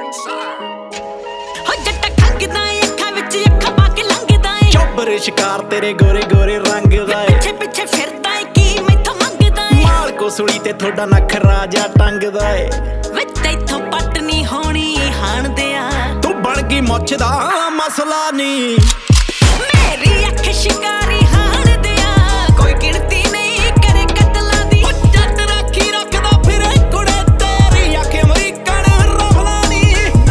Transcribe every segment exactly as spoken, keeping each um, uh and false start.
चोबर शिकार तेरे गोरे गोरे रंग दा पिछे पिछे फिरदा है की मैथों मंगदा है माल को सुली ते थोड़ा नखरा जा टंगदा है वे तैथों पट नहीं होनी हाण दिया तू बन गई मुछ दा मसला नहीं मेरी अख शिकारी हाण दिया कोई गिनती नहीं करे कतला दी जट राखी रखदा फिरे कुड़े तेरी अख अमरीकन रफलानी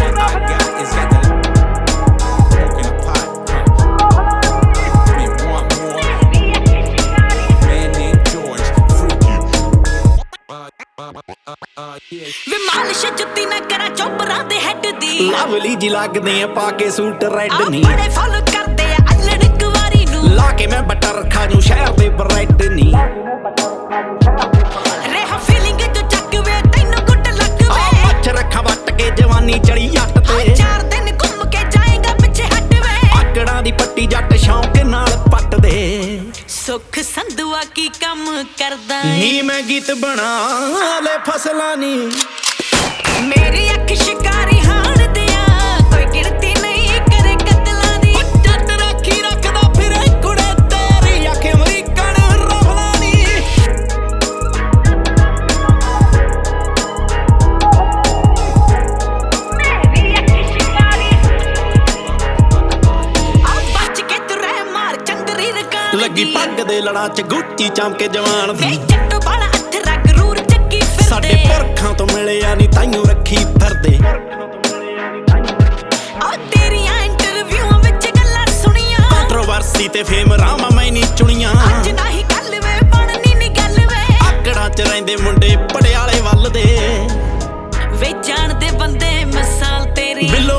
वे मालिश जुत्ती ना करा चोबरां दे हेड दी लवली जी लगदे आ पाके सूट रेड नी बड़े फॉलो करदे आ अल्लड़ कुवारी नू लाके मैं बटर खा जू शहर दे ब्रेड नी रेहा फीलिंग जो चक वे तैनू गुड लक वे मच रखा वट के जवानी चढ़ी जट ते चार दिन घूम के जाएगा पिछे हट वे आकड़ां दी पट्टी जट शौक नाल पट दे सुख संधुआ की कम करदा नी मैं गीत बना ले फसला नी मेरी अख शिकारी हाण दिया कोई गिनती नहीं करे कतला दी जट राखी रखदा फिरे कुड़े तेरी अख अमरीकन रफलानी मेरी अख शिकारी आ बच के तू रह मार चंदरी रकान लगी पग दे लड़ा च गुच्ची चमके जवान दी जट्टो बाला हथ रग रूर ਚੱਕੀ ਫਿਰਦੇ ਸਾਡੇ ਪੁਰਖਾਂ ਤੋਂ ਮਿਲਿਆ ਨਹੀਂ ਤਾਈਓ ਰੱਖੀ ਫਿਰਦੇ ਆ ਤੇਰੀਆਂ ਇੰਟਰਵਿਊਆਂ ਵਿੱਚ ਗੱਲਾਂ ਸੁਣੀਆਂ ਕੰਟਰੋਵਰਸੀ ਤੇ ਫੇਮ ਰਾਮਾ ਮੈਂ ਨਹੀਂ ਚੁਣੀਆਂ ਅੱਜ ਨਹੀਂ ਗੱਲ ਵੇ ਬਣਨੀ ਨਹੀਂ ਗੱਲ ਵੇ ਆਕੜਾਂ ਚ ਰਹਿੰਦੇ ਮੁੰਡੇ ਪੜਿਆਲੇ ਵੱਲ ਦੇ ਵੇ ਜਾਣਦੇ ਬੰਦੇ ਮਿਸਾਲ ਤੇਰੀ